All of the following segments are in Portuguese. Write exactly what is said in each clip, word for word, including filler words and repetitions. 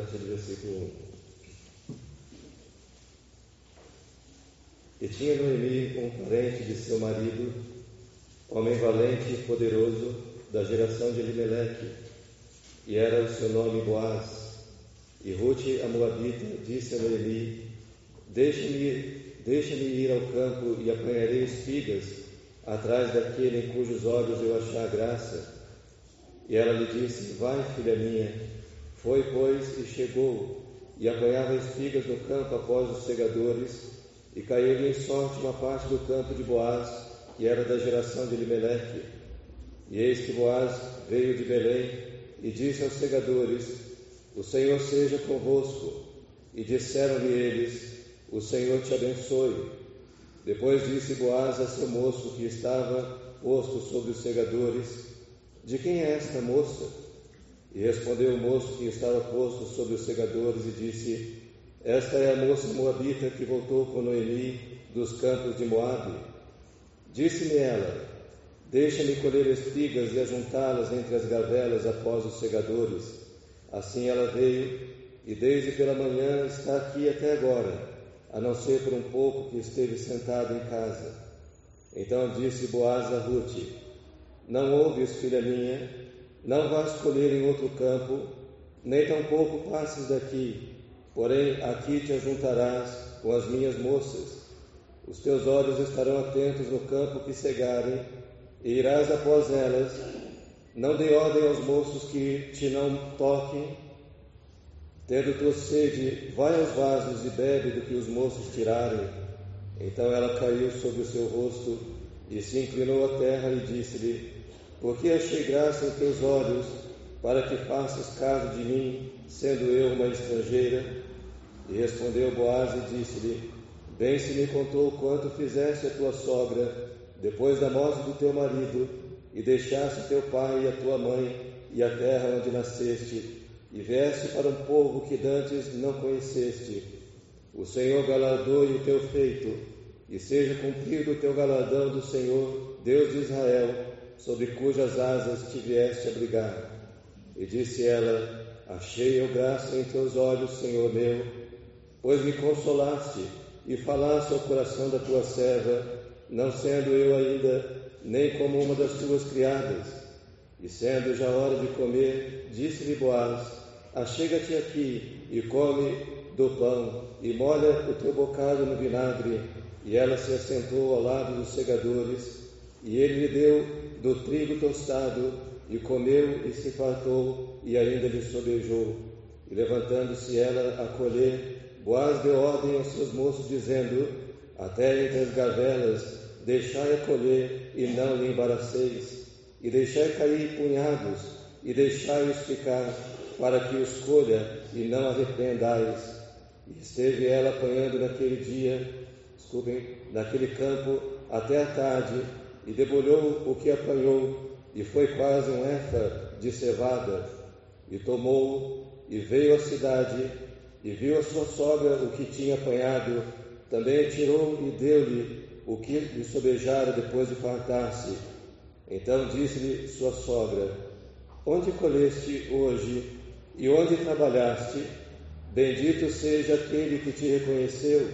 partir do versículo um. E tinha Noemi um parente de seu marido, homem valente e poderoso, da geração de Elimeleque, e era o seu nome Boaz. E Rute, a Moabita, disse a Noemi: Deixa-me deixa-me ir ao campo e apanharei espigas atrás daquele em cujos olhos eu achar graça. E ela lhe disse: Vai, filha minha. Foi, pois, e chegou, e apanhava espigas no campo após os segadores, e caiu-lhe em sorte uma parte do campo de Boaz, que era da geração de Elimeleque. E eis que Boaz veio de Belém, e disse aos segadores: O Senhor seja convosco. E disseram-lhe eles: O Senhor te abençoe. Depois disse Boaz a seu moço que estava posto sobre os segadores: De quem é esta moça? E respondeu o moço que estava posto sobre os segadores e disse: Esta é a moça moabita que voltou com Noemi dos campos de Moabe. Disse-me ela: Deixa-me colher espigas e ajuntá-las entre as gavelas após os segadores. Assim ela veio, e desde pela manhã está aqui até agora, a não ser por um pouco que esteve sentado em casa. Então disse Boaz a Rute: Não ouves, filha minha? Não vás colher em outro campo, nem tampouco passes daqui, porém aqui te ajuntarás com as minhas moças. Os teus olhos estarão atentos no campo que cegarem, e irás após elas. Não dê ordem aos moços que te não toquem. Tendo tu sede, vai aos vasos e bebe do que os moços tirarem. Então ela caiu sobre o seu rosto e se inclinou à terra e disse-lhe: Por que achei graça em teus olhos, para que faças caso de mim, sendo eu uma estrangeira? E respondeu Boaz e disse-lhe: Bem se me contou quanto fizeste a tua sogra, depois da morte do teu marido, e deixaste teu pai e a tua mãe, e a terra onde nasceste, e vieste para um povo que dantes não conheceste. O Senhor galardoe o teu feito, e seja cumprido o teu galardão do Senhor, Deus de Israel, sobre cujas asas te vieste abrigar. E disse ela: Achei eu graça em teus olhos, Senhor meu, pois me consolaste, e falaste ao coração da tua serva, não sendo eu ainda nem como uma das tuas criadas. E sendo já hora de comer, disse-lhe Boaz: Achega-te aqui e come do pão, e molha o teu bocado no vinagre. E ela se assentou ao lado dos segadores, e ele lhe deu do trigo tostado, e comeu e se fartou, e ainda lhe sobejou. E levantando-se ela a colher, Boaz deu ordem aos seus moços, dizendo: Até entre as gavelas deixai-a colher, e não lhe embaraceis, e deixai cair punhados, e deixai-os ficar, para que os colha, e não a repreendais. E esteve ela apanhando naquele dia, desculpem, naquele campo, até a tarde, e debulhou o que apanhou, e foi quase um efa de cevada. E tomou, e veio à cidade, e viu a sua sogra o que tinha apanhado, também tirou e deu-lhe o que lhe sobejara depois de fartar-se. Então disse-lhe sua sogra: Onde colheste hoje, e onde trabalhaste? Bendito seja aquele que te reconheceu.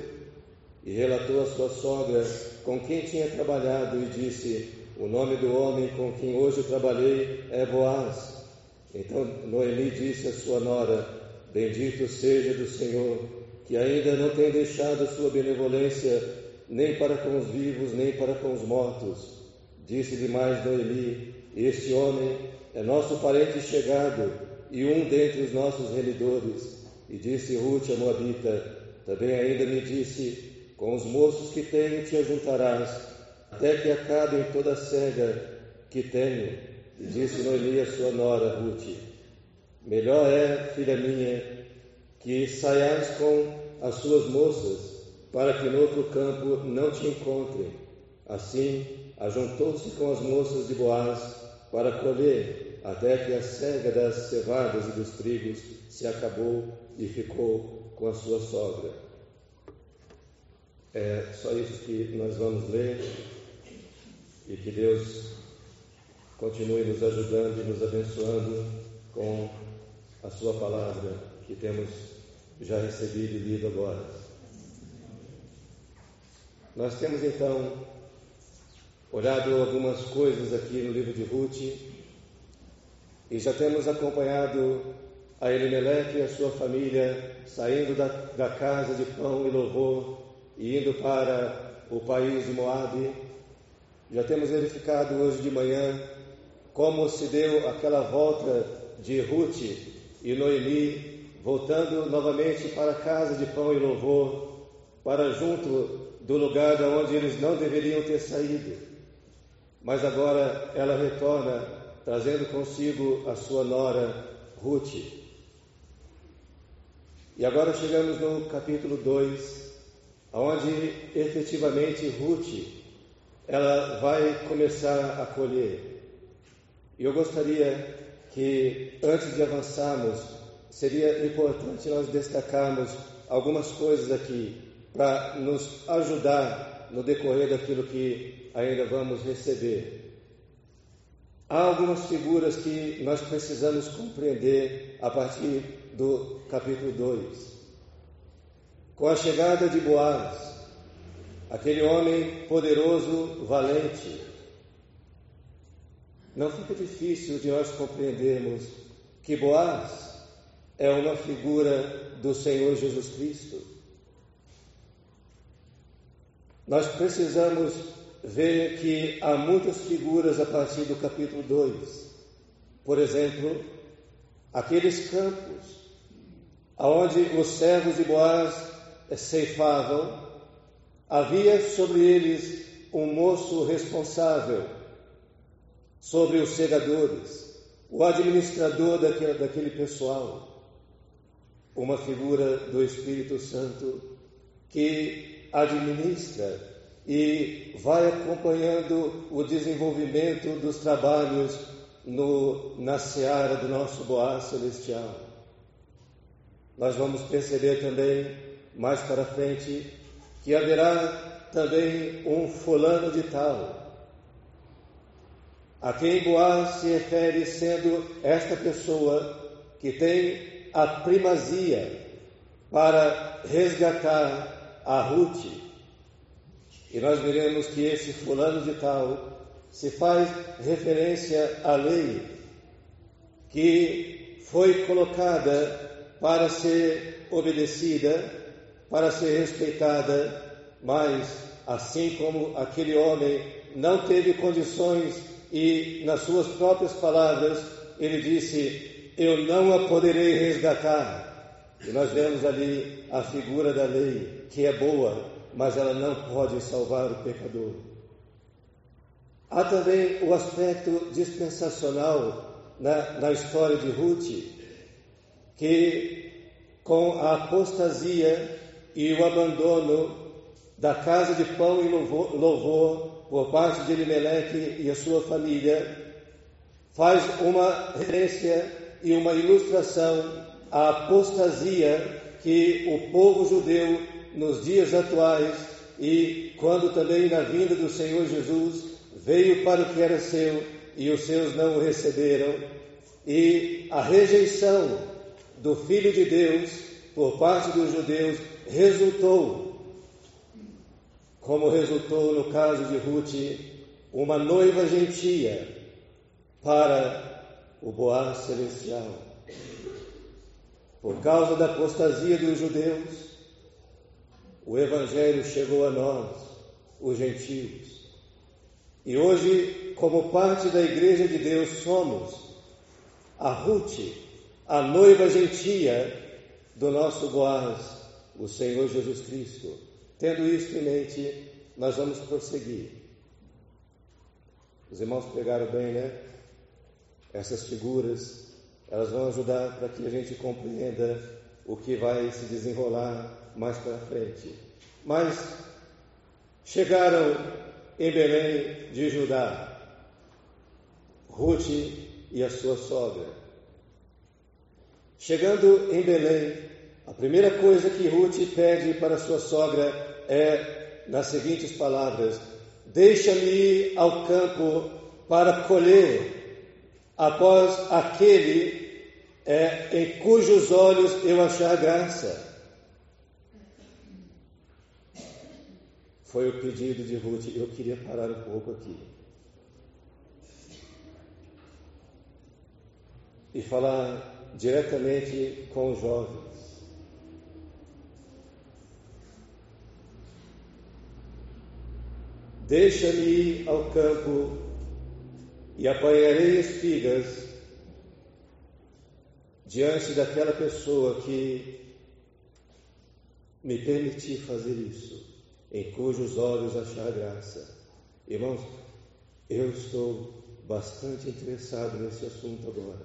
E relatou a sua sogra com quem tinha trabalhado, e disse: O nome do homem com quem hoje trabalhei é Boaz. Então Noemi disse à sua nora: Bendito seja do Senhor, que ainda não tem deixado a sua benevolência, nem para com os vivos, nem para com os mortos. Disse-lhe mais Noemi: Este homem é nosso parente chegado, e um dentre os nossos remidores. E disse Rute a Moabita: Também ainda me disse: Com os moços que tenho te ajuntarás, até que acabem toda a cega que tenho. E disse Noemi a sua nora Rute: Melhor é, filha minha, que saiais com as suas moças, para que no outro campo não te encontrem. Assim, ajuntou-se com as moças de Boaz para colher, até que a cega das cevadas e dos trigos se acabou, e ficou com a sua sogra. É só isso que nós vamos ler, e que Deus continue nos ajudando e nos abençoando com a sua palavra. que temos já recebido e lido agora. Nós temos então olhado algumas coisas aqui no livro de Ruth e já temos acompanhado a Elimeleque e a sua família saindo da, da casa de pão e louvor e indo para o país de Moabe. Já temos verificado hoje de manhã como se deu aquela volta de Ruth e Noemi, voltando novamente para a casa de pão e louvor, para junto do lugar de onde eles não deveriam ter saído. Mas agora ela retorna, trazendo consigo a sua nora, Ruth. E agora chegamos no capítulo dois, onde efetivamente Ruth, ela vai começar a colher. E eu gostaria que, antes de avançarmos, seria importante nós destacarmos algumas coisas aqui, para nos ajudar no decorrer daquilo que ainda vamos receber. Há algumas figuras que nós precisamos compreender a partir do capítulo dois. Com a chegada de Boaz, aquele homem poderoso, valente, não fica difícil de nós compreendermos que Boaz é uma figura do Senhor Jesus Cristo. Nós precisamos ver que há muitas figuras a partir do capítulo dois. Por exemplo, aqueles campos onde os servos de Boaz ceifavam, havia sobre eles um moço responsável sobre os segadores, o administrador daquele, daquele pessoal, uma figura do Espírito Santo que administra e vai acompanhando o desenvolvimento dos trabalhos no, na seara do nosso Boaz celestial. Nós vamos perceber também, mais para frente, que haverá também um fulano de tal, a quem Boaz se refere sendo esta pessoa que tem a primazia para resgatar a Ruth. E nós veremos que esse fulano de tal se faz referência à lei que foi colocada para ser obedecida, para ser respeitada, mas assim como aquele homem não teve condições e nas suas próprias palavras ele disse: eu não a poderei resgatar. E nós vemos ali a figura da lei, que é boa, mas ela não pode salvar o pecador. Há também o aspecto dispensacional na, na história de Ruth, que com a apostasia e o abandono da casa de pão e louvor, louvor por parte de Elimeleque e a sua família, faz uma referência e uma ilustração à apostasia que o povo judeu nos dias atuais e quando também na vinda do Senhor Jesus veio para o que era seu e os seus não o receberam, e a rejeição do Filho de Deus por parte dos judeus resultou, como resultou no caso de Ruth, uma noiva gentia para o Boaz celestial. Por causa da apostasia dos judeus, o Evangelho chegou a nós, os gentios. E hoje, como parte da Igreja de Deus, somos a Ruth, a noiva gentia do nosso Boaz, o Senhor Jesus Cristo. Tendo isso em mente, nós vamos prosseguir. Os irmãos pegaram bem, né? Essas figuras, elas vão ajudar para que a gente compreenda o que vai se desenrolar mais para frente. Mas chegaram em Belém de Judá, Ruth e a sua sogra. Chegando em Belém, a primeira coisa que Ruth pede para sua sogra é nas seguintes palavras: deixa-me ir ao campo para colher após aquele é em cujos olhos eu achar graça. Foi o pedido de Ruth. Eu queria parar um pouco aqui e falar diretamente com os jovens. Deixa-me ir ao campo e apanharei espigas diante daquela pessoa que me permitir fazer isso, em cujos olhos achar graça. Irmãos, eu estou bastante interessado nesse assunto agora.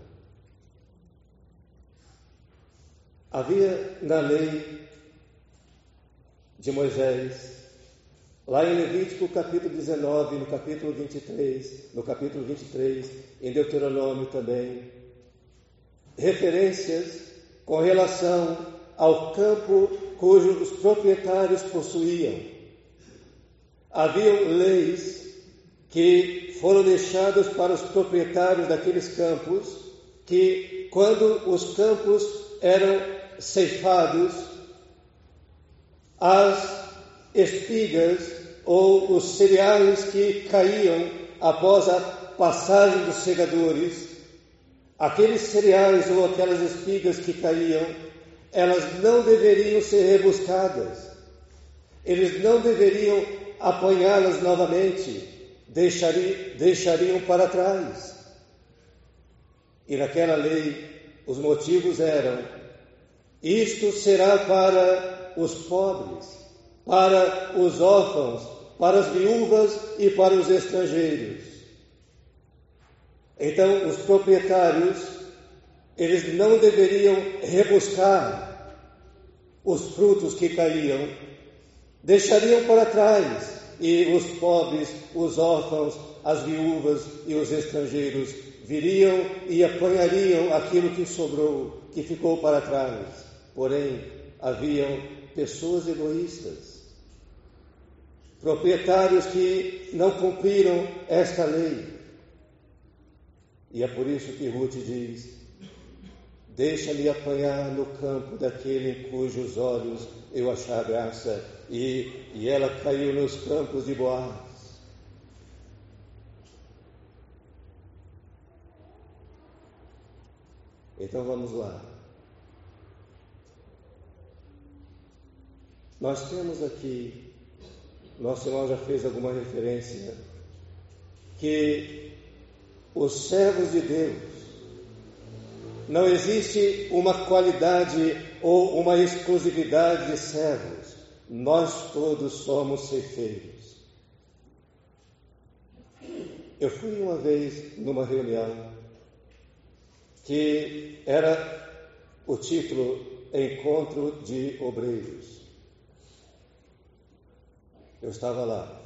Havia na lei de Moisés, lá em Levítico capítulo dezenove, no capítulo vinte e três, no capítulo vinte e três, em Deuteronômio também, referências com relação ao campo cujos proprietários possuíam. Haviam leis que foram deixadas para os proprietários daqueles campos, que quando os campos eram ceifados, as espigas ou os cereais que caíam após a passagem dos segadores, aqueles cereais ou aquelas espigas que caíam, elas não deveriam ser rebuscadas, eles não deveriam apanhá-las novamente, deixariam, deixariam para trás. E naquela lei, os motivos eram: isto será para os pobres, para os órfãos, para as viúvas e para os estrangeiros. Então, os proprietários, eles não deveriam rebuscar os frutos que caíam, deixariam para trás, e os pobres, os órfãos, as viúvas e os estrangeiros viriam e apanhariam aquilo que sobrou, que ficou para trás. Porém, haviam pessoas egoístas, proprietários que não cumpriram esta lei. E é por isso que Ruth diz: deixa-me apanhar no campo daquele em cujos olhos eu achar graça. E, e ela caiu nos campos de Boaz. Então vamos lá. Nós temos aqui, nosso irmão já fez alguma referência, que os servos de Deus, não existe uma qualidade ou uma exclusividade de servos. Nós todos somos ceifeiros. Eu fui uma vez numa reunião que era o título Encontro de Obreiros. Eu estava lá.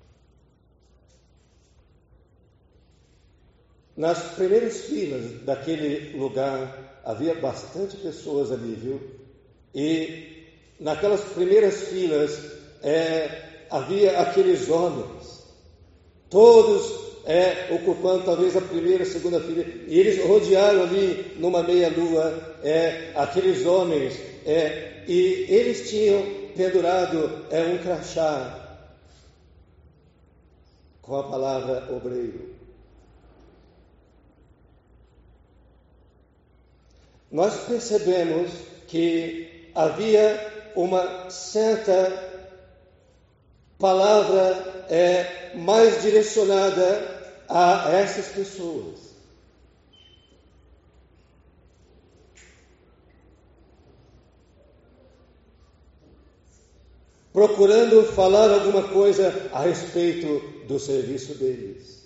Nas primeiras filas daquele lugar, havia bastante pessoas ali, viu? E naquelas primeiras filas, é, havia aqueles homens, todos é, ocupando talvez a primeira, segunda fila, e eles rodearam ali numa meia-lua, é, aqueles homens, é, e eles tinham pendurado é, um crachá com a palavra obreiro. Nós percebemos que havia uma certa palavra é, mais direcionada a essas pessoas. Procurando falar alguma coisa a respeito do serviço deles.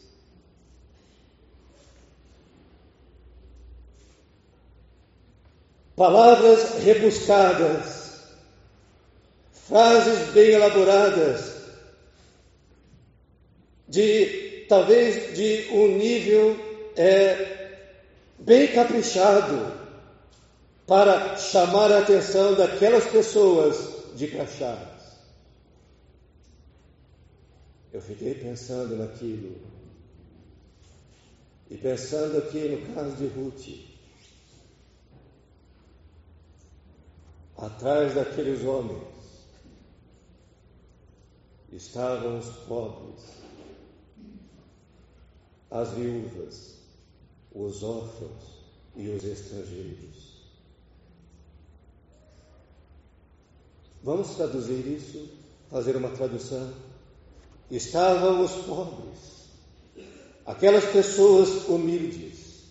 Palavras rebuscadas, frases bem elaboradas, de talvez de um nível é, bem caprichado, para chamar a atenção daquelas pessoas de crachás. Eu fiquei pensando naquilo, e pensando aqui no caso de Ruth. atrás daqueles homens estavam os pobres, as viúvas, os órfãos e os estrangeiros. Vamos traduzir isso, fazer uma tradução. Estavam os pobres, aquelas pessoas humildes,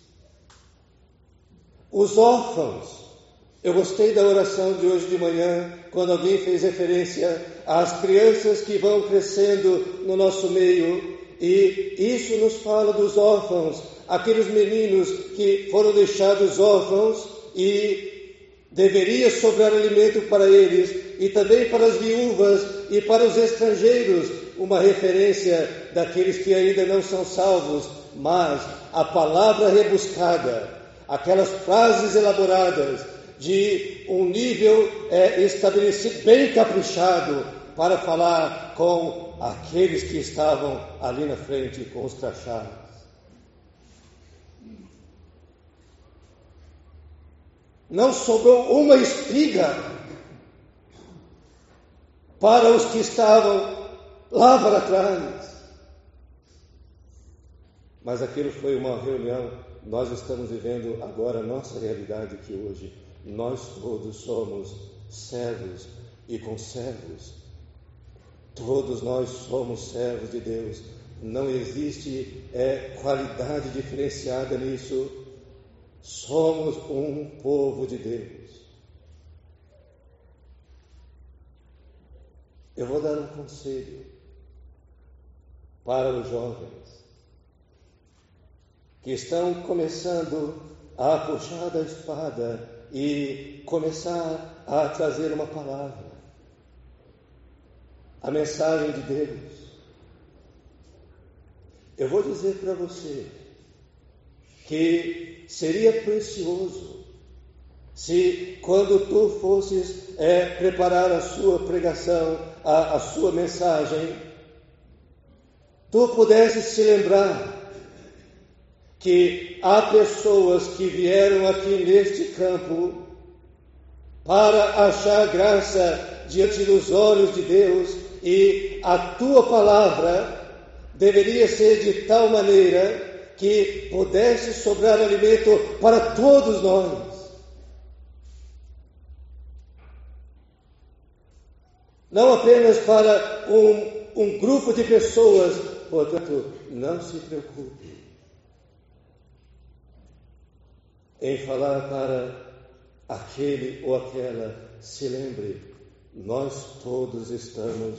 os órfãos. Eu gostei da oração de hoje de manhã, quando alguém fez referência às crianças que vão crescendo no nosso meio, e isso nos fala dos órfãos, aqueles meninos que foram deixados órfãos e deveria sobrar alimento para eles, e também para as viúvas e para os estrangeiros, uma referência daqueles que ainda não são salvos, mas a palavra rebuscada, aquelas frases elaboradas de um nível é, estabelecido, bem caprichado, para falar com aqueles que estavam ali na frente com os crachás. Não sobrou uma espiga para os que estavam lá para trás. Mas aquilo foi uma reunião. Nós estamos vivendo agora a nossa realidade, que hoje nós todos somos servos e conservos. Todos nós somos servos de Deus. Não existe é, qualidade diferenciada nisso. Somos um povo de Deus. Eu vou dar um conselho para os jovens que estão começando a puxar da espada e começar a trazer uma palavra, a mensagem de Deus. Eu vou dizer para você que seria precioso se, quando tu fosses é, preparar a sua pregação, a, a sua mensagem, tu pudesses se lembrar que há pessoas que vieram aqui neste campo para achar graça diante dos olhos de Deus, e a tua palavra deveria ser de tal maneira que pudesse sobrar alimento para todos nós. Não apenas para um, um grupo de pessoas. Portanto, não se preocupe em falar para aquele ou aquela. Se lembre, nós todos estamos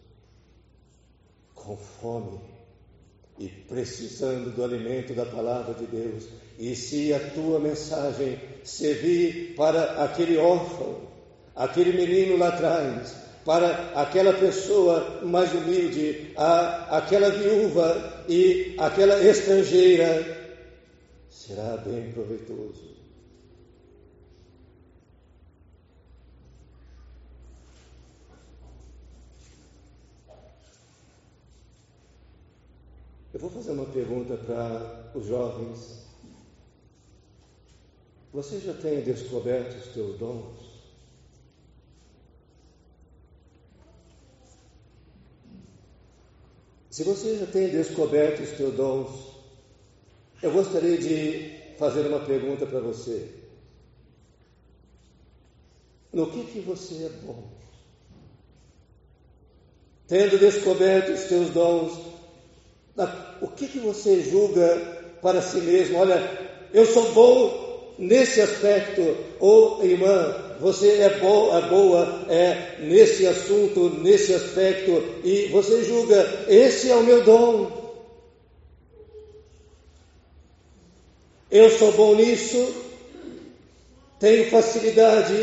com fome e precisando do alimento da palavra de Deus. E se a tua mensagem servir para aquele órfão, aquele menino lá atrás, para aquela pessoa mais humilde, a, aquela viúva e aquela estrangeira, será bem proveitoso. Eu vou fazer uma pergunta para os jovens. Você já tem descoberto os teus dons? Se você já tem descoberto os teus dons, eu gostaria de fazer uma pergunta para você. No que que você é bom? Tendo descoberto os teus dons, o que que você julga para si mesmo? Olha, eu sou bom nesse aspecto. Ou, irmã, você é, bo- é boa é, nesse assunto, nesse aspecto, e você julga, esse é o meu dom. Eu sou bom nisso, tenho facilidade.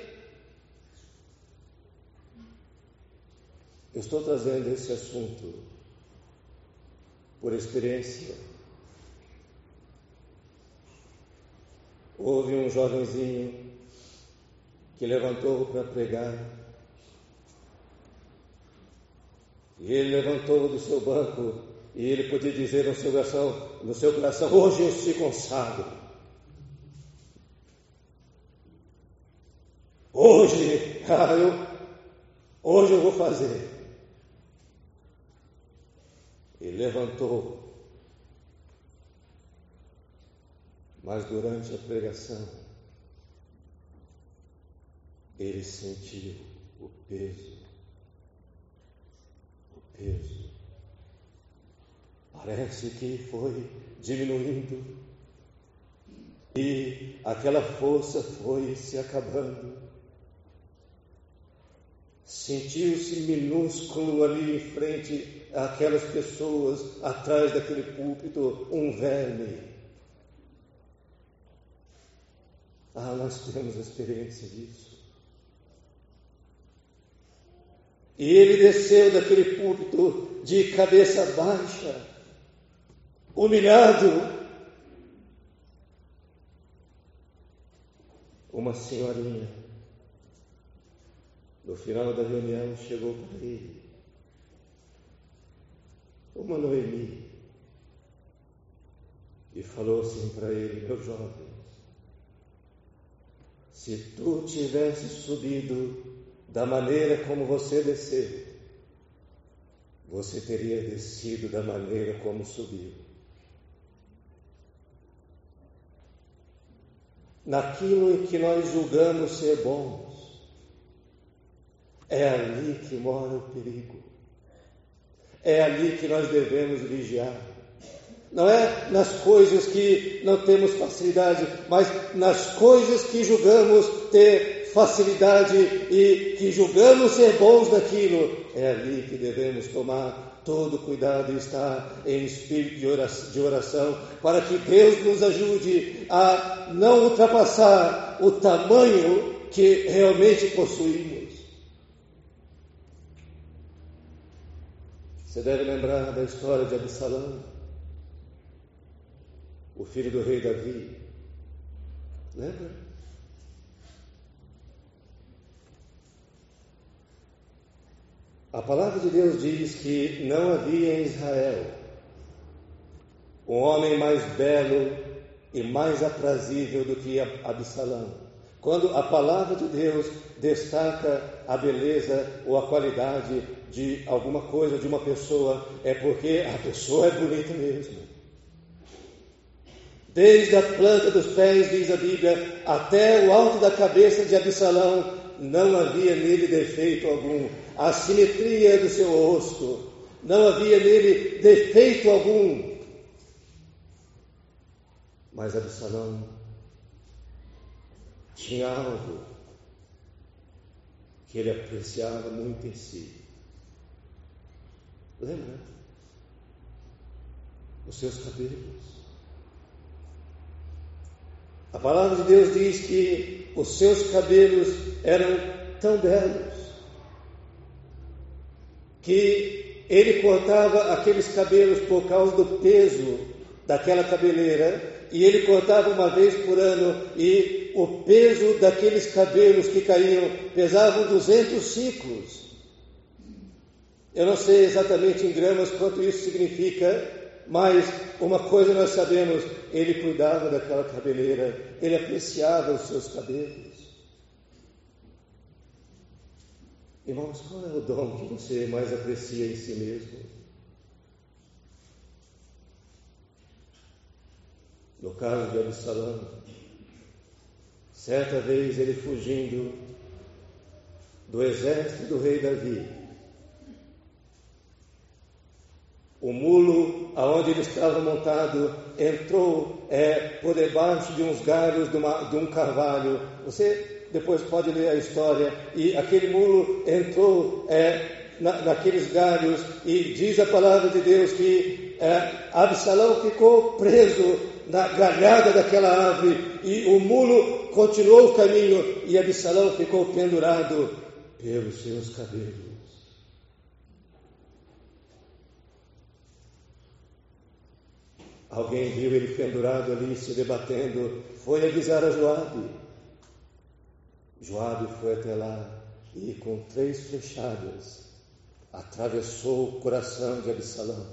Eu estou trazendo esse assunto por experiência. Houve um jovenzinho que levantou para pregar, e ele levantou do seu banco, e ele podia dizer no seu coração, no seu coração, hoje eu se consagro. Hoje, ah, eu, hoje eu vou fazer. E levantou. Mas durante a pregação, ele sentiu o peso, o peso. Parece que foi diminuindo e aquela força foi se acabando. Sentiu-se minúsculo ali em frente àquelas pessoas, atrás daquele púlpito, um verme. Ah, nós temos experiência disso. E ele desceu daquele púlpito de cabeça baixa, humilhado. Uma senhorinha, no final da reunião, chegou para ele, uma Noemi, e falou assim para ele: meu jovem, se tu tivesse subido da maneira como você desceu, você teria descido da maneira como subiu. Naquilo em que nós julgamos ser bons, é ali que mora o perigo. É ali que nós devemos vigiar. Não é nas coisas que não temos facilidade, mas nas coisas que julgamos ter facilidade e que julgamos ser bons naquilo. É ali que devemos tomar todo cuidado e estar em espírito de oração, para que Deus nos ajude a não ultrapassar o tamanho que realmente possuímos. Você deve lembrar da história de Absalão, o filho do rei Davi. Lembra? A palavra de Deus diz que não havia em Israel um homem mais belo e mais aprazível do que Absalão. Quando a palavra de Deus destaca a beleza ou a qualidade de alguma coisa, de uma pessoa, é porque a pessoa é bonita mesmo. Desde a planta dos pés, diz a Bíblia, até o alto da cabeça de Absalão, não havia nele defeito algum. A simetria do seu rosto, não havia nele defeito algum. Mas Absalão tinha algo que ele apreciava muito em si. Lembra? Os seus cabelos. A palavra de Deus diz que os seus cabelos eram tão belos que ele cortava aqueles cabelos por causa do peso daquela cabeleira, e ele cortava uma vez por ano, e o peso daqueles cabelos que caíam pesavam duzentos ciclos. Eu não sei exatamente em gramas quanto isso significa, mas uma coisa nós sabemos: ele cuidava daquela cabeleira, ele apreciava os seus cabelos. Irmãos, qual é o dom que você mais aprecia em si mesmo? No caso de Absalão, certa vez ele fugindo do exército do rei Davi, o mulo aonde ele estava montado entrou é, por debaixo de uns galhos de, uma, de um carvalho. Você depois pode ler a história. E aquele mulo entrou é, na, naqueles galhos, e diz a palavra de Deus que é, Absalão ficou preso na galhada daquela árvore, e o mulo continuou o caminho, e Absalão ficou pendurado pelos seus cabelos. Alguém viu ele pendurado ali, se debatendo, foi avisar a Joabe. Joabe foi até lá e com três flechadas atravessou o coração de Absalão.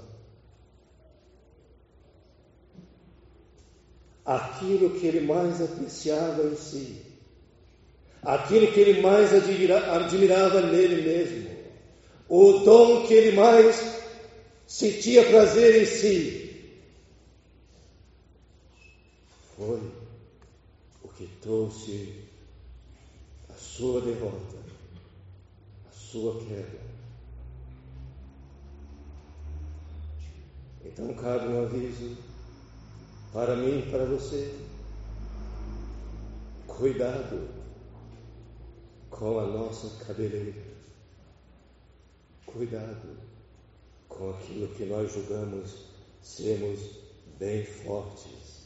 Aquilo que ele mais apreciava em si, aquilo que ele mais admira, admirava nele mesmo, o dom que ele mais sentia prazer em si, foi o que trouxe a sua derrota, a sua queda. Então cabe um aviso para mim e para você: cuidado com a nossa cabeleira, cuidado com aquilo que nós julgamos sermos bem fortes,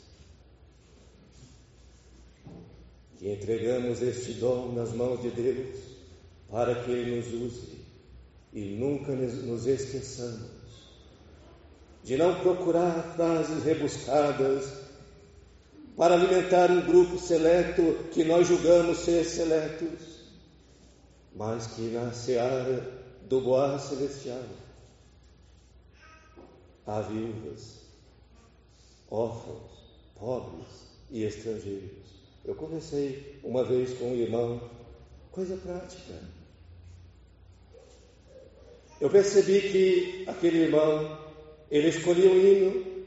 que entregamos este dom nas mãos de Deus para que Ele nos use, e nunca nos esqueçamos de não procurar frases rebuscadas para alimentar um grupo seleto que nós julgamos ser seletos, mas que na seara do Boaz celestial há viúvas, órfãos, pobres e estrangeiros. Eu conversei uma vez com um irmão, coisa prática. Eu percebi que aquele irmão, ele escolhia um hino.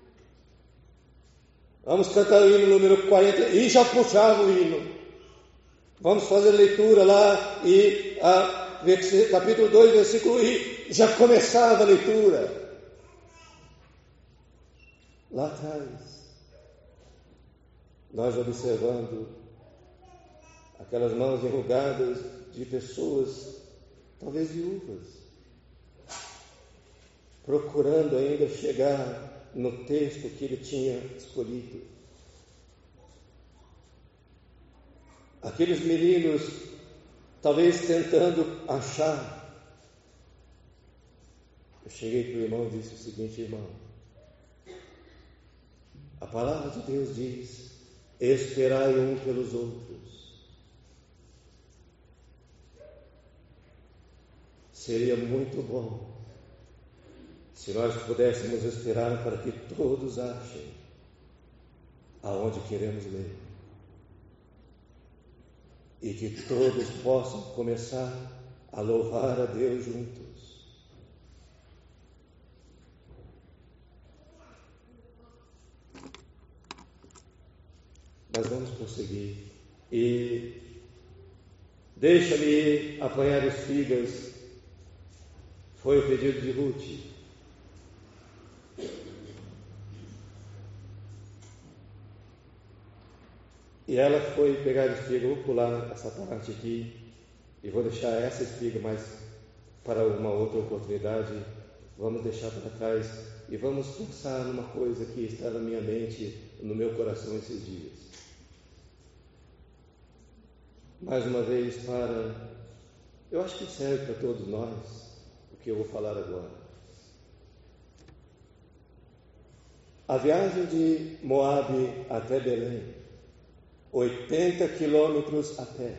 Vamos cantar o hino número quarenta, e já puxava o hino. Vamos fazer leitura lá, e a, capítulo dois, versículo, e já começava a leitura. Lá atrás, nós observando aquelas mãos enrugadas de pessoas, talvez viúvas, procurando ainda chegar no texto que ele tinha escolhido. Aqueles meninos, talvez tentando achar. Eu cheguei para o irmão e disse o seguinte: irmão, a palavra de Deus diz: esperai um pelos outros. Seria muito bom se nós pudéssemos esperar para que todos achem aonde queremos ler, e que todos possam começar a louvar a Deus juntos. Mas vamos prosseguir. E deixa-me apanhar espigas, foi o pedido de Ruth. E ela foi pegar a espiga. Vou pular essa parte aqui e vou deixar essa espiga mais para uma outra oportunidade. Vamos deixar para trás e vamos pensar numa coisa que está na minha mente, no meu coração esses dias. Mais uma vez, para, eu acho que serve para todos nós o que eu vou falar agora. A viagem de Moabe até Belém, oitenta quilômetros a pé.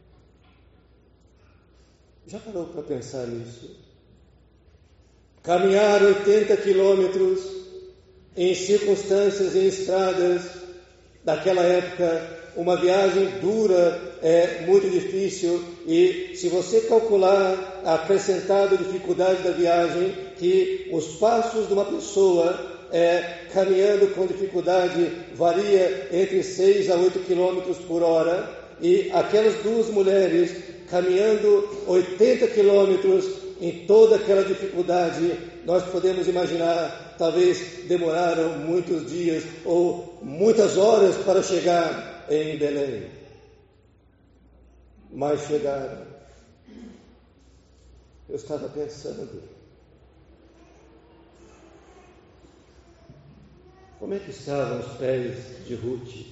Já parou para pensar nisso? Caminhar oitenta quilômetros em circunstâncias, em estradas daquela época, uma viagem dura, é muito difícil, e se você calcular a acrescentada dificuldade da viagem, que os passos de uma pessoa é, caminhando com dificuldade varia entre seis a oito quilômetros por hora, e aquelas duas mulheres caminhando oitenta quilômetros em toda aquela dificuldade, nós podemos imaginar, talvez demoraram muitos dias ou muitas horas para chegar em Belém. Mas chegaram. Eu estava pensando, como é que estavam os pés de Ruth?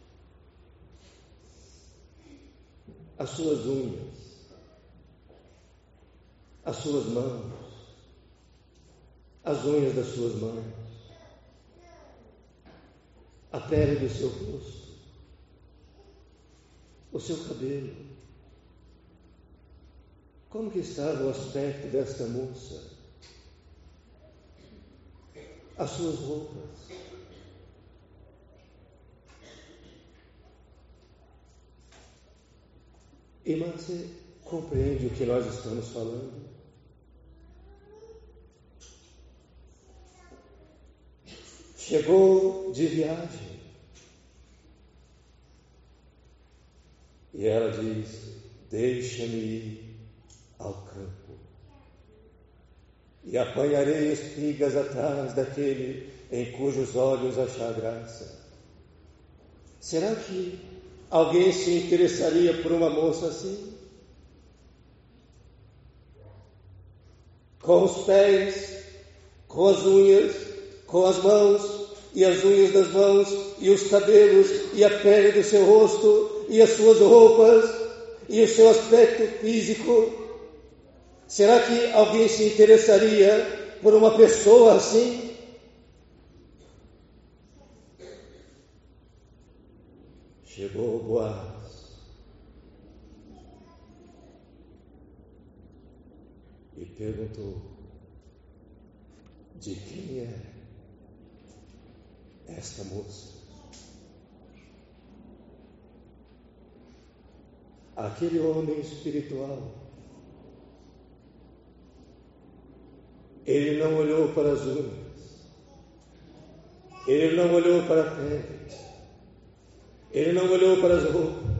As suas unhas, as suas mãos, as unhas das suas mãos, a pele do seu rosto, o seu cabelo. Como que estava o aspecto desta moça? As suas roupas. Irmã, você compreende o que nós estamos falando? Chegou de viagem. E ela diz: deixa-me ir ao campo, e apanharei espigas atrás daquele em cujos olhos achar graça. Será que alguém se interessaria por uma moça assim? Com os pés, com as unhas, com as mãos, e as unhas das mãos, e os cabelos, e a pele do seu rosto, e as suas roupas, e o seu aspecto físico. Será que alguém se interessaria por uma pessoa assim? Chegou Boaz e perguntou: de quem é esta moça? Aquele homem espiritual, ele não olhou para as unhas, ele não olhou para a pele, ele não olhou para as roupas.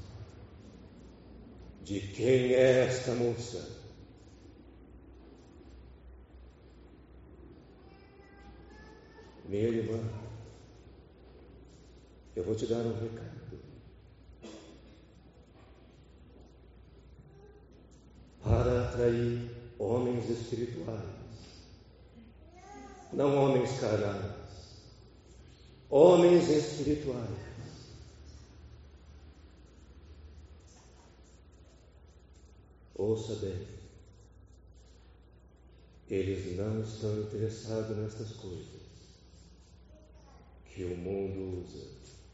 De quem é esta moça? Minha irmã, eu vou te dar um recado. Para atrair homens espirituais, não homens carnais, homens espirituais. Ouça bem, eles não estão interessados nestas coisas que o mundo usa.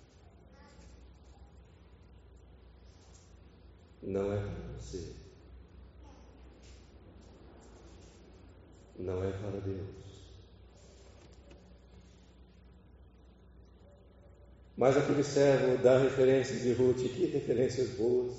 Não é para você. Não é para Deus. Mas aquele servo dá referências de Ruth, que referências boas.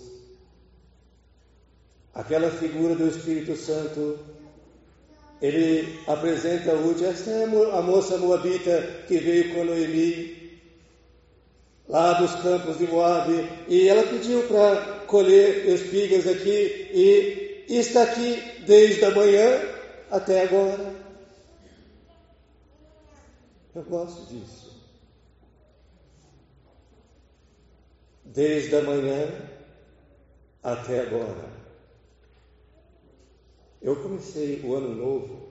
Aquela figura do Espírito Santo, ele apresenta a Ruth, esta é a moça moabita que veio com Noemi, lá dos campos de Moabe, e ela pediu para colher espigas aqui, e está aqui desde a manhã até agora. Eu gosto disso. Desde a manhã até agora. Eu comecei o ano novo,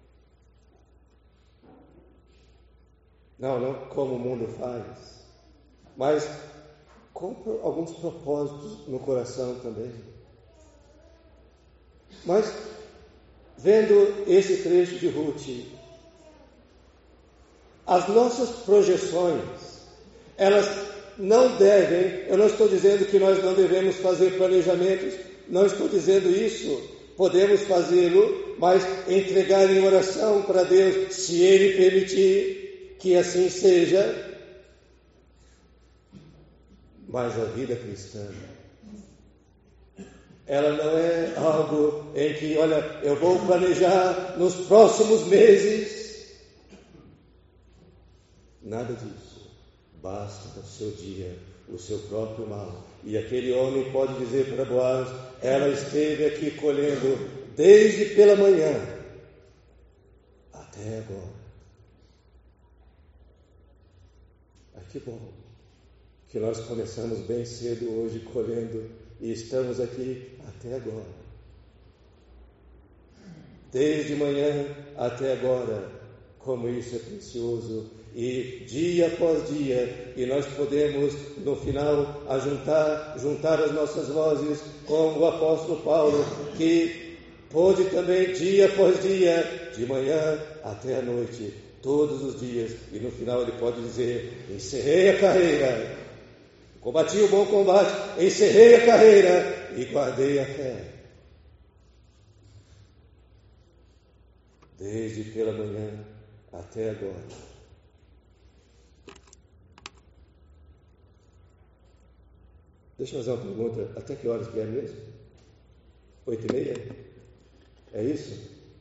não, não como o mundo faz, mas com alguns propósitos no coração também. Mas vendo esse trecho de Ruth, as nossas projeções, elas não devem, eu não estou dizendo que nós não devemos fazer planejamentos, não estou dizendo isso, podemos fazê-lo, mas entregar em oração para Deus, se Ele permitir que assim seja. Mas a vida cristã, ela não é algo em que, olha, eu vou planejar nos próximos meses. Nada disso. Basta o seu dia, o seu próprio mal. E aquele homem pode dizer para Boaz: ela esteve aqui colhendo desde pela manhã até agora. Ah, que bom que nós começamos bem cedo hoje colhendo e estamos aqui até agora. Desde manhã até agora, como isso é precioso. E dia após dia, e nós podemos no final ajuntar, juntar as nossas vozes com o apóstolo Paulo, que pôde também dia após dia, de manhã até a noite, todos os dias, e no final ele pode dizer: encerrei a carreira, combati o bom combate, encerrei a carreira e guardei a fé. Desde pela manhã até agora. Deixa eu fazer uma pergunta. Até que horas que é mesmo? Oito e meia? É isso?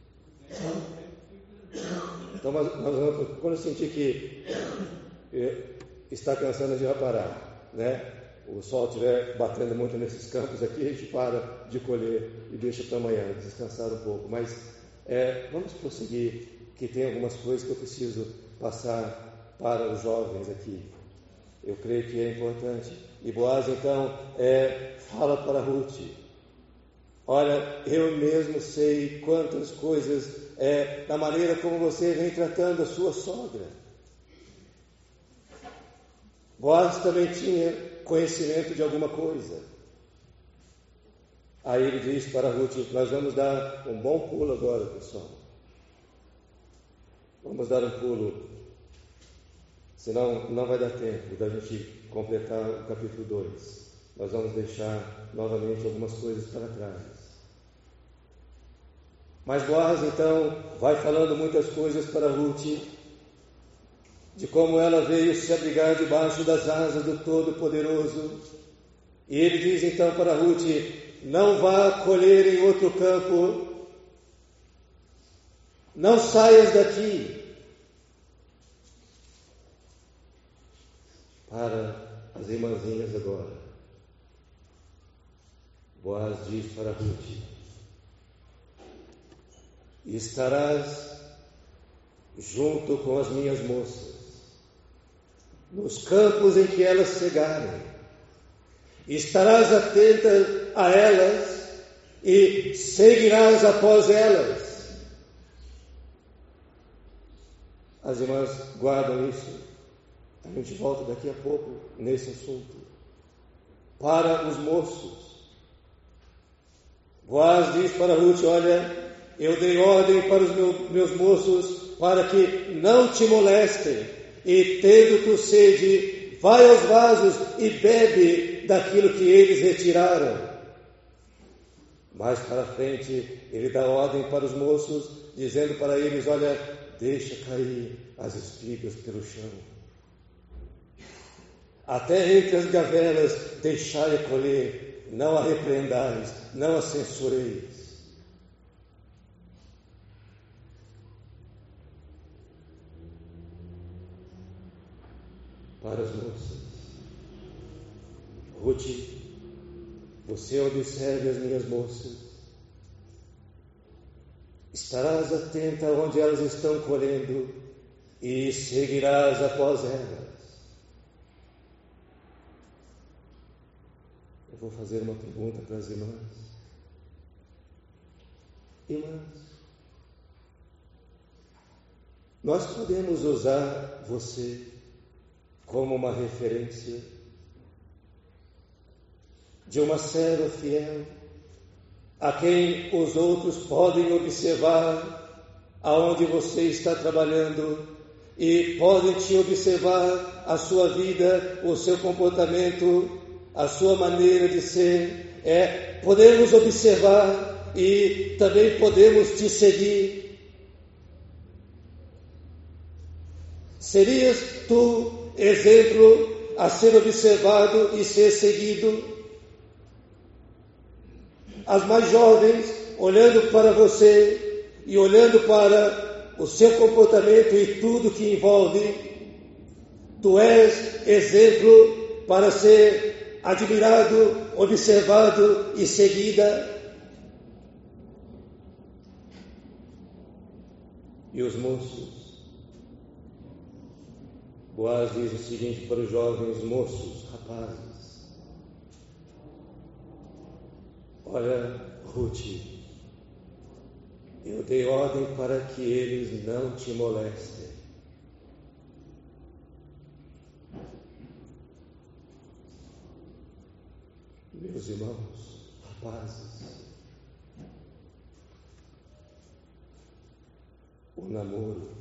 Então, nós, nós vamos, quando eu sentir que eh, está cansando, a gente vai parar, né? O sol estiver batendo muito nesses campos aqui, a gente para de colher e deixa para amanhã, descansar um pouco. Mas é, vamos prosseguir, que tem algumas coisas que eu preciso passar para os jovens aqui. Eu creio que é importante. E Boaz, então, é, fala para Ruth: olha, eu mesmo sei quantas coisas, é, da maneira como você vem tratando a sua sogra. Boaz também tinha conhecimento de alguma coisa. Aí ele diz para Ruth: nós vamos dar um bom pulo agora, pessoal. Vamos dar um pulo, senão não vai dar tempo da gente completar o capítulo dois. Nós vamos deixar novamente algumas coisas para trás. Mas Boaz então vai falando muitas coisas para Ruth, de como ela veio se abrigar debaixo das asas do Todo-Poderoso. E ele diz então para Ruth: não vá colher em outro campo, não saias daqui. Para as irmãzinhas agora, Boaz diz para Ruth: estarás junto com as minhas moças, nos campos em que elas cegarem, estarás atenta a elas e seguirás após elas. As irmãs guardam isso. A gente volta daqui a pouco nesse assunto. Para os moços, Boaz diz para Ruth: olha, eu dei ordem para os meus, meus moços para que não te molestem, e tendo tu sede, vai aos vasos e bebe daquilo que eles retiraram. Mais para frente, ele dá ordem para os moços, dizendo para eles: olha, deixa cair as espigas pelo chão. Até entre as gavelas deixai-a colher, não a repreendais, não a censureis. Para as moças: Ruth, você observe as minhas moças, estarás atenta onde elas estão colhendo e seguirás após elas. Eu vou fazer uma pergunta para as irmãs. Irmãs, nós podemos usar você como uma referência de uma serva fiel, a quem os outros podem observar aonde você está trabalhando e podem te observar a sua vida, o seu comportamento, a sua maneira de ser. É, podemos observar e também podemos te seguir. Serias tu exemplo a ser observado e ser seguido? As mais jovens, olhando para você e olhando para o seu comportamento e tudo que envolve, tu és exemplo para ser admirado, observado e seguida. E os moços, Boaz diz o seguinte para os jovens moços, rapazes: olha, Ruth, eu dei ordem para que eles não te molestem. Meus irmãos, rapazes, o namoro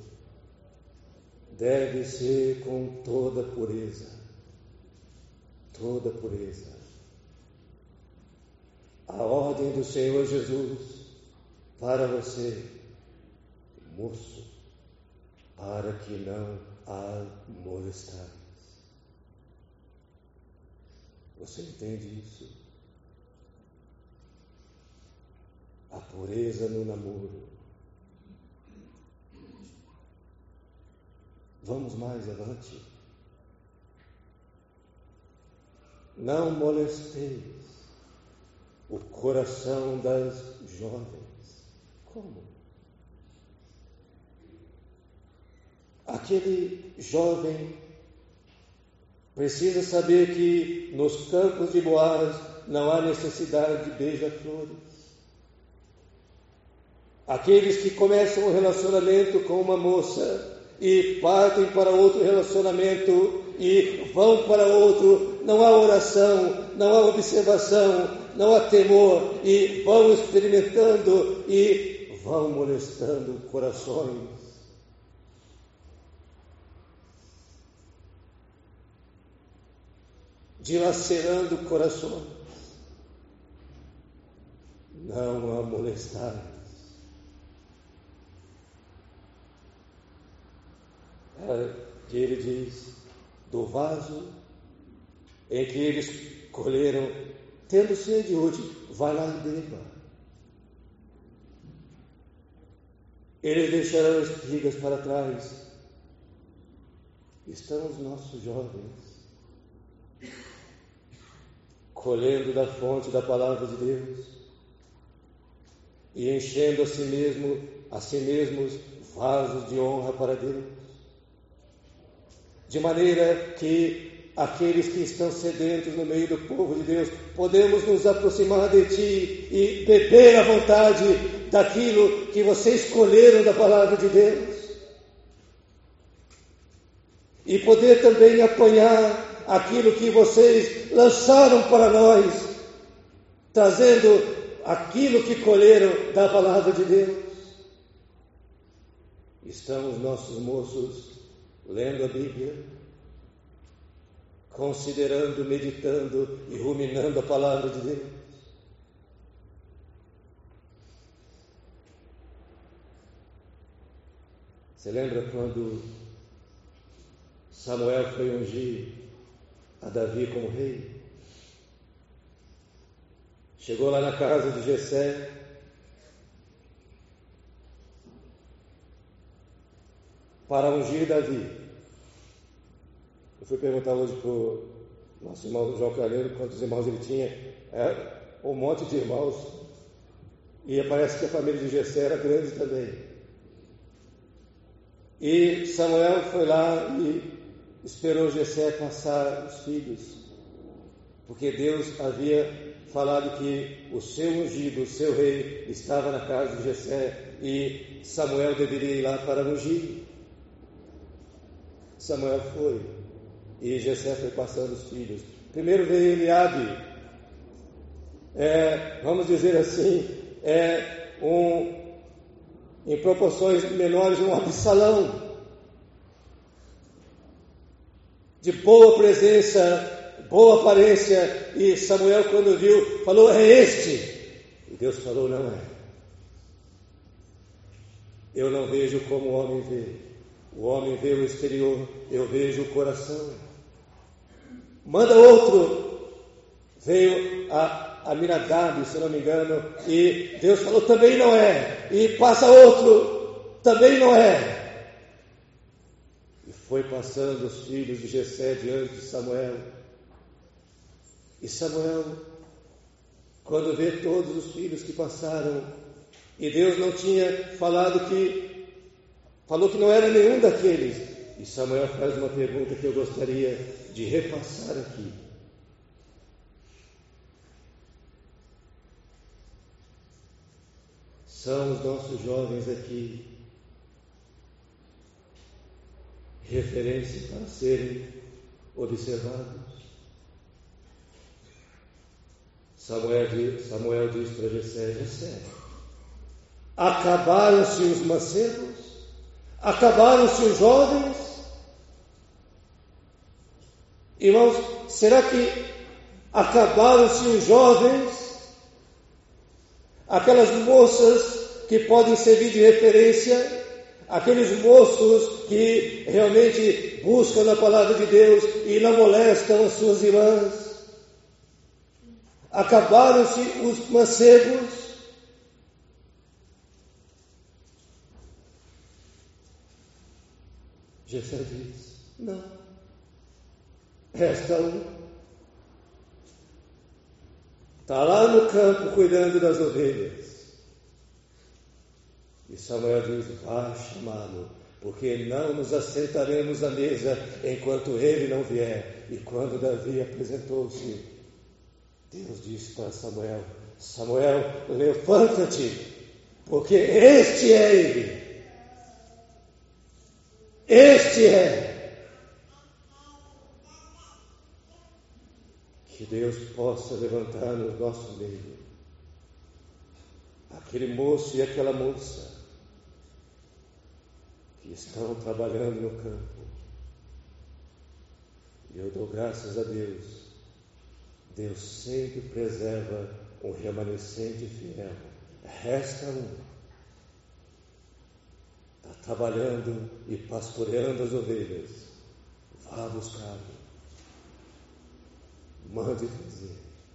deve ser com toda pureza, toda pureza. A ordem do Senhor Jesus para você, moço, para que não a molestais. Você entende isso? A pureza no namoro. Vamos mais avante. Não molesteis o coração das jovens. Como? Aquele jovem precisa saber que nos campos de Boaz não há necessidade de beija-flores. Aqueles que começam um relacionamento com uma moça e partem para outro relacionamento e vão para outro, não há oração, não há observação, não há temor, e vão experimentando e vão molestando corações. Dilacerando corações. Não há molestar. Que ele diz, do vaso em que eles colheram, tendo sede hoje, vai lá e beba. Eles deixarão espigas para trás. Estão os nossos jovens colhendo da fonte da palavra de Deus e enchendo a si mesmo, a si mesmos vasos de honra para Deus. De maneira que aqueles que estão sedentos no meio do povo de Deus, podemos nos aproximar de Ti e beber à vontade daquilo que vocês escolheram da palavra de Deus. E poder também apanhar aquilo que vocês lançaram para nós, trazendo aquilo que colheram da palavra de Deus. Estão os nossos moços lendo a Bíblia, considerando, meditando e ruminando a palavra de Deus. Você lembra quando Samuel foi ungir a Davi como rei? Chegou lá na casa de Jessé, para ungir Davi. Eu fui perguntar hoje para o nosso irmão João Carneiro quantos irmãos ele tinha. É, um monte de irmãos. E parece que a família de Jessé era grande também. E Samuel foi lá e esperou Jessé passar os filhos, porque Deus havia falado que o seu ungido, o seu rei, estava na casa de Jessé e Samuel deveria ir lá para ungir. Samuel foi e Jessé foi passando os filhos. Primeiro veio Eliabe, é, vamos dizer assim, é um, em proporções menores, um Absalão, de boa presença, boa aparência, e Samuel, quando viu, falou, é este. E Deus falou, não é. Eu não vejo como o homem vê. O homem vê o exterior, eu vejo o coração. Manda outro. Veio a, a Aminadab, se não me engano, e Deus falou, também não é. E passa outro, também não é. E foi passando os filhos de Jessé diante de Samuel. E Samuel, quando vê todos os filhos que passaram, e Deus não tinha falado que Falou que não era nenhum daqueles. E Samuel faz uma pergunta que eu gostaria de repassar aqui. São os nossos jovens aqui referência para serem observados? Samuel diz, Samuel diz para Jessé, Jessé, acabaram-se os mancebos? Acabaram-se os jovens? Irmãos, será que acabaram-se os jovens? Aquelas moças que podem servir de referência, aqueles moços que realmente buscam na palavra de Deus e não molestam as suas irmãs. Acabaram-se os mancebos. Jessé diz: não, resta um. Está lá no campo cuidando das ovelhas. E Samuel diz: vá chamá-lo, porque não nos assentaremos à mesa enquanto ele não vier. E quando Davi apresentou-se, Deus disse para Samuel: Samuel, levanta-te, porque este é ele. Este é. Que Deus possa levantar no nosso meio aquele moço e aquela moça que estão trabalhando no campo. E eu dou graças a Deus. Deus sempre preserva um remanescente fiel. Resta um. Está trabalhando e pastoreando as ovelhas. Vá buscá-lo. Mande fazer.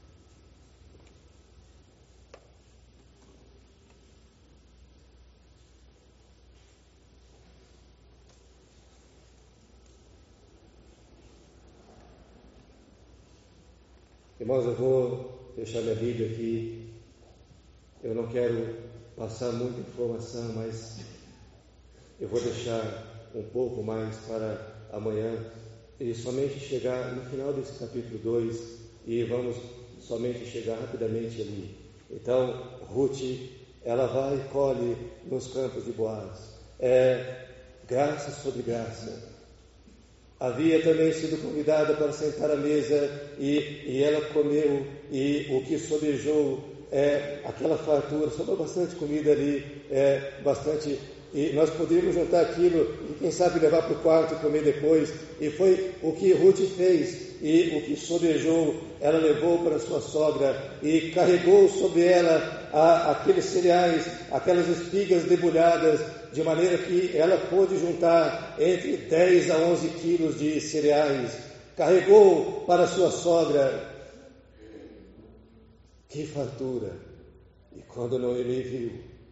Irmãos, eu vou deixar minha Bíblia aqui. Eu não quero passar muita informação, mas eu vou deixar um pouco mais para amanhã e somente chegar no final desse capítulo dois e vamos somente chegar rapidamente ali. Então, Ruth, ela vai e colhe nos campos de Boaz. É graça sobre graça. Havia também sido convidada para sentar à mesa e, e ela comeu, e o que sobejou é aquela fartura, sobrou bastante comida ali, é, bastante, e nós poderíamos juntar aquilo e quem sabe levar para o quarto e comer depois, e foi o que Ruth fez, e o que sobejou ela levou para sua sogra e carregou sobre ela a, aqueles cereais, aquelas espigas debulhadas, de maneira que ela pôde juntar entre dez a onze quilos de cereais. Carregou para sua sogra. Que fartura! E quando Noemi viu,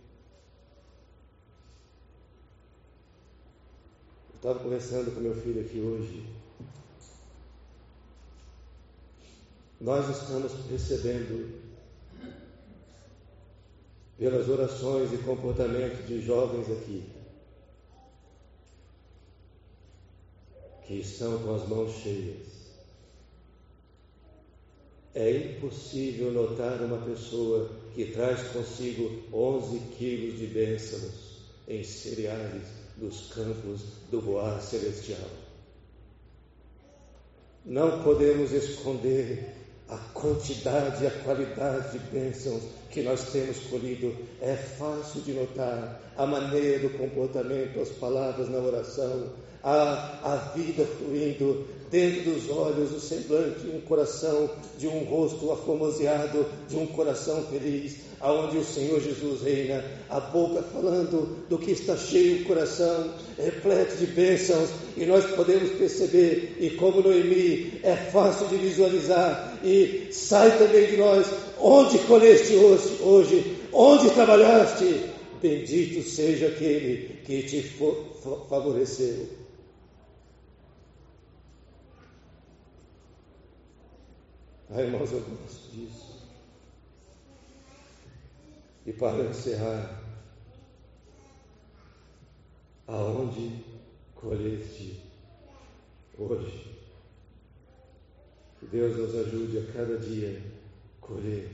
eu estava conversando com meu filho aqui hoje, nós estamos percebendo pelas orações e comportamento de jovens aqui, que estão com as mãos cheias. É impossível notar uma pessoa que traz consigo onze quilos de bênçãos em cereais dos campos do Boaz celestial. Não podemos esconder a quantidade e a qualidade de bênçãos que nós temos colhido. É fácil de notar a maneira do comportamento, as palavras na oração, a, a vida fluindo dentro dos olhos, o semblante, um coração de um rosto aformoseado, de um coração feliz, aonde o Senhor Jesus reina, a boca falando do que está cheio o coração, repleto de bênçãos, e nós podemos perceber, e como Noemi, é fácil de visualizar, e sai também de nós, onde colheste hoje, hoje onde trabalhaste, bendito seja aquele que te favoreceu. Ah, irmãos, eu gosto disso. E para encerrar, aonde colheste hoje? Que Deus nos ajude a cada dia colher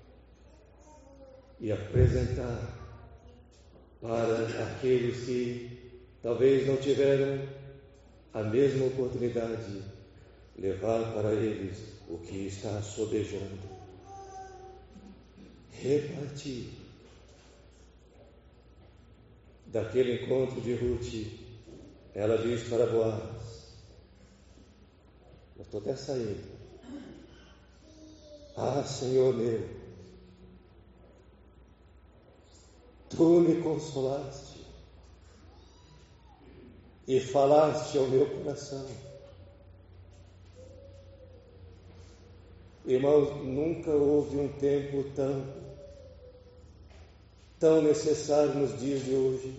e apresentar para aqueles que talvez não tiveram a mesma oportunidade, levar para eles o que está sobejando. Repartir. Daquele encontro de Ruth, ela diz para Boaz: eu estou até saindo. Ah, Senhor meu, Tu me consolaste e falaste ao meu coração. Irmãos, nunca houve um tempo tão, tão necessário nos dias de hoje,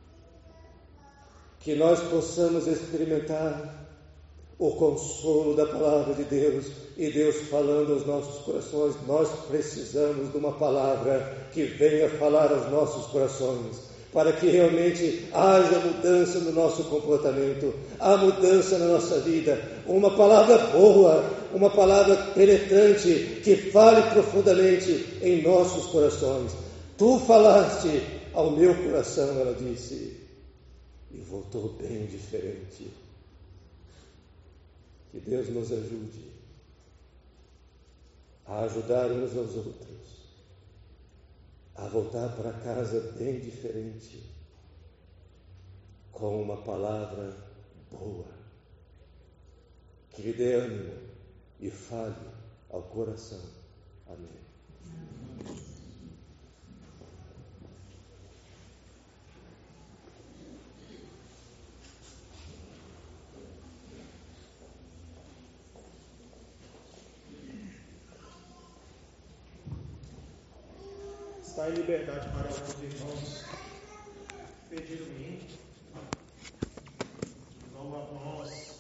que nós possamos experimentar o consolo da palavra de Deus, e Deus falando aos nossos corações. Nós precisamos de uma palavra que venha falar aos nossos corações, para que realmente haja mudança no nosso comportamento, há mudança na nossa vida, uma palavra boa, uma palavra penetrante, que fale profundamente em nossos corações. Tu falaste ao meu coração, ela disse, e voltou bem diferente. Que Deus nos ajude a ajudar uns aos outros, a voltar para casa bem diferente, com uma palavra boa, que lhe dê ânimo e fale ao coração. Amém. Está em liberdade para alguns irmãos pedir o hino. Vamos a nós.